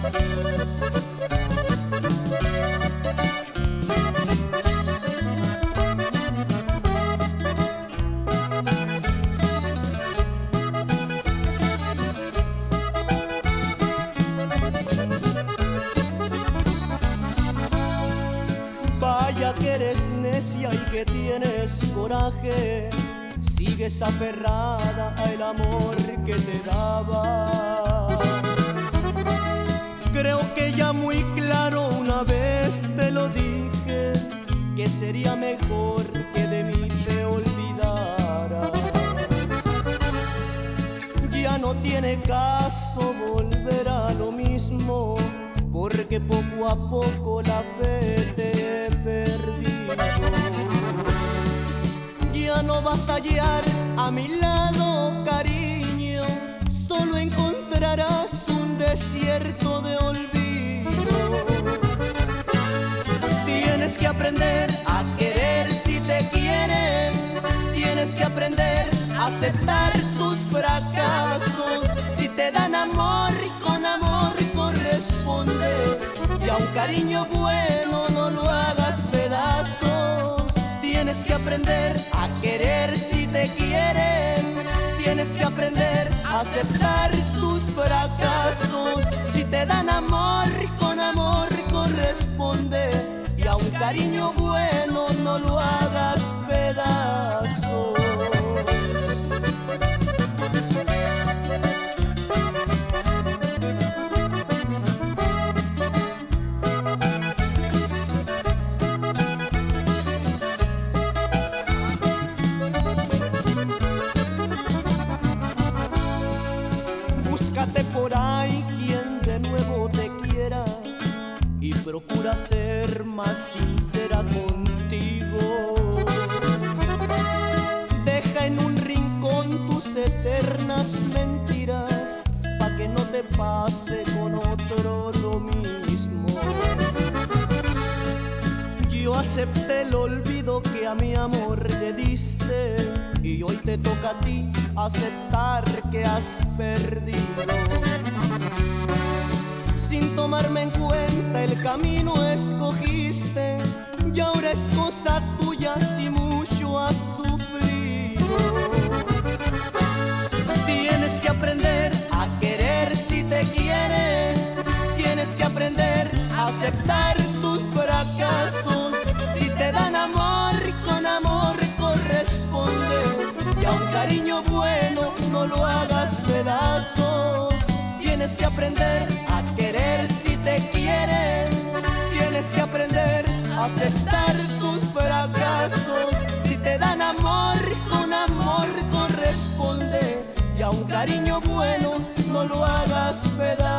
Vaya que eres necia y que tienes coraje, sigues aferrada al amor que te daba. Creo que ya muy claro una vez te lo dije, que sería mejor que de mí te olvidaras. Ya no tiene caso volver a lo mismo, porque poco a poco la fe te he perdido. Ya no vas a hallar a mi lado, cariño, solo encontrarás un desierto de olvido. Tienes que aprender a querer si te quieren, tienes que aprender a aceptar tus fracasos. Si te dan amor, con amor corresponde, y a un cariño bueno no lo hagas pedazos. Tienes que aprender a querer si te quieren, tienes que aprender a aceptar tus fracasos. Si te dan amor, con amor corresponde, y a un cariño bueno no lo hagas pedazos. Búscate por ahí quien de nuevo te quiera y procura ser más sincera contigo. Deja en un rincón tus eternas mentiras, pa' que no te pase con otro lo mismo. Yo acepté el olvido que a mi amor le diste, y hoy te toca a ti aceptar que has perdido. Sin tomarme en cuenta el camino escogiste, y ahora es cosa tuya si mucho has sufrido. Tienes que aprender a querer si te quieren, tienes que aprender a aceptar tus fracasos. Si te dan amor, con amor corresponde, y a un cariño bueno no lo hagas pedazos. Tienes que aprender a querer si te quieren, tienes que aprender a aceptar tus fracasos. Si te dan amor, con amor corresponde, y a un cariño bueno no lo hagas pedazos.